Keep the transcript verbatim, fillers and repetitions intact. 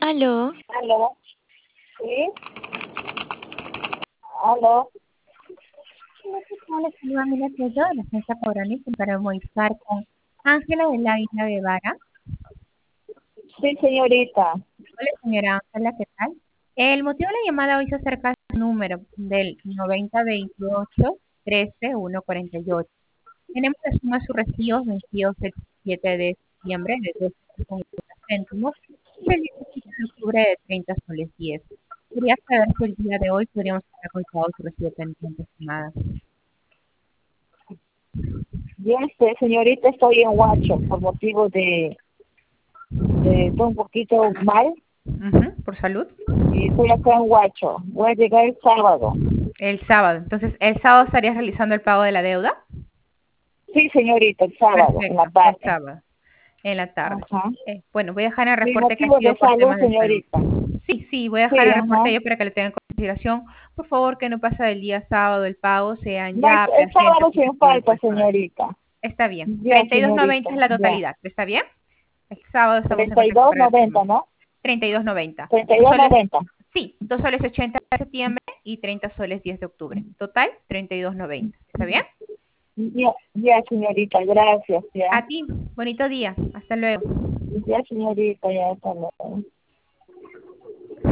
Aló. Aló, ¿sí? Aló, Les saluda Mila Tello de la Agencia Coronita para modificar con Ángela de la Isla de Vara. sí, señorita. Hola, señora Ángela, ¿qué tal? El motivo de la llamada hoy se acerca al número del noventa veintiocho trece ciento cuarenta y ocho. Tenemos la suma de sus recibos vencidos el siete de septiembre de doce con cincuenta céntimos y el diecisiete de octubre de treinta soles diez. Quería saber si el día de hoy podríamos haber colocado su recibo pendiente, estimada. Yo, este, señorita, estoy en Huacho por motivo de, de estoy un poquito mal Ujú, ¿por salud? y estoy acá en Huacho. Voy a llegar el sábado. El sábado. Entonces, ¿el sábado estarías realizando el pago de la deuda? Sí, señorita, el sábado, en la Perfecto, el tarde. sábado, en la tarde. Ajá. Eh, bueno, voy a dejar en el Mi reporte que ha motivo sido de por salud, temas de salud. señorita. Sí, sí, voy a dejar Sí, el reporte ajá. yo para que lo tengan en consideración. Por favor, que no pase del día sábado el pago, sean No, el, ya el presentes sábado y sin efectivo y falta, puedes pagar. señorita. Está bien. Ya, treinta y dos noventa señorita, es la ya. totalidad. ¿Está bien? El sábado estamos en treinta y contacto dos para la noventa, próxima. ¿no? treinta y dos noventa. treinta y Dos dos soles, noventa. sí, dos soles ochenta de septiembre y treinta soles diez de octubre. Total, treinta y dos noventa. ¿Está bien? Ya, ya, señorita, gracias, ya. A ti, bonito día. Hasta luego. Ya, señorita, ya, hasta luego.